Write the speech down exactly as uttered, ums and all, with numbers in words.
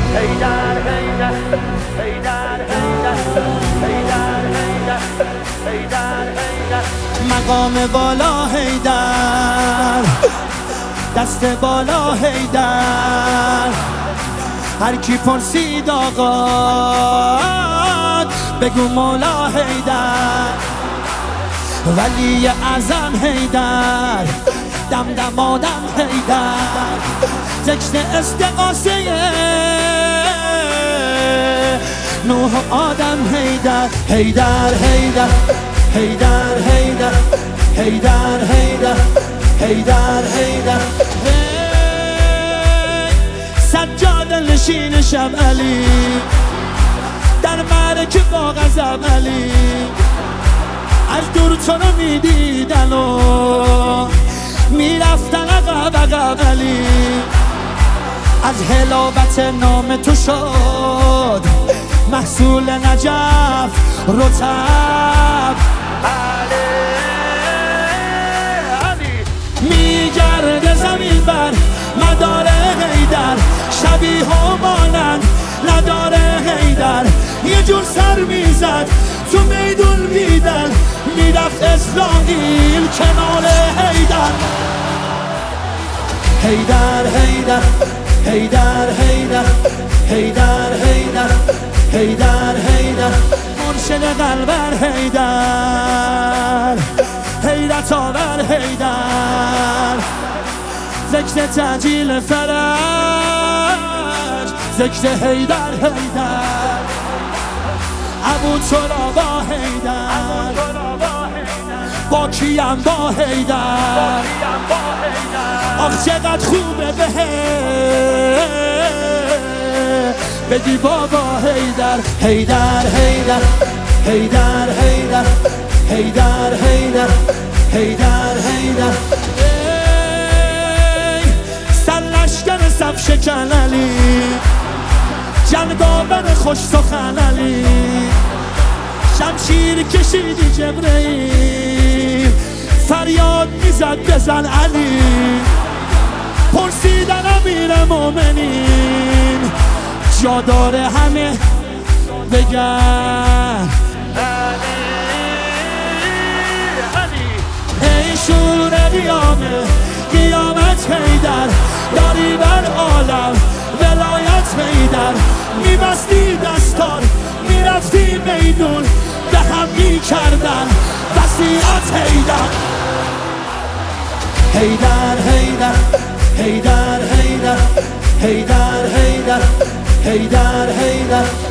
هیدر هیدر هیدر هیدر هیدر هیدر هیدر هیدر مقام بالا هیدر، دست بالا هیدر. هر کی پرسید آقا بگو مولا هیدر. ولی اعظم هیدر، دم دم آدم هیدر. تکست استقاسه نوح آدم هیدر. هیدر هیدر هیدر هیدر هیدر هیدر هیدر هیدر. سجاد نشین شب علی، در معرکه با غضب علی. از دور تو رو میدیدن و میرفتن عقب عقب علی. از حلاوت نام تو شد محصول نجف رطب علی علی. میگرده زمین بر مدار هیدر، شبیه و مانند نداره هیدر. یه جور سر میزد تو میدون بیدل، میرفت اسرائیل کنار هیدر. هیدر هیدر هیدر هیدر هیدر هیدر هیدر هیدر. مرشد قلبر هیدر، حیرت آور هیدر. ذکر تعجیل فرج، ذکر هیدر هیدر. ابو ترابا هیدر، با کیم با هیدر. آخ چقدر خوبه به بدی بابا هیدر. هیدر هیدر هیدر هیدر هیدر هیدر هیدر هیدر. سرلشکر صف شکن علی، جنگاور خوش سخن علی. شمشیر کشیدی جبرئیل، فریاد میزد بزن علی. پرسیدن امیر مومنین، جا داره همه بگن علی علی. ای شور قیامه قیامت هیدر، داری بر عالم ولایت هیدر. میبستی دستار میرفتی میدون، به هم میکردن وصیت هیدر. هیدر هیدر هیدر هیدر هیدر هیدر هیدر هیدر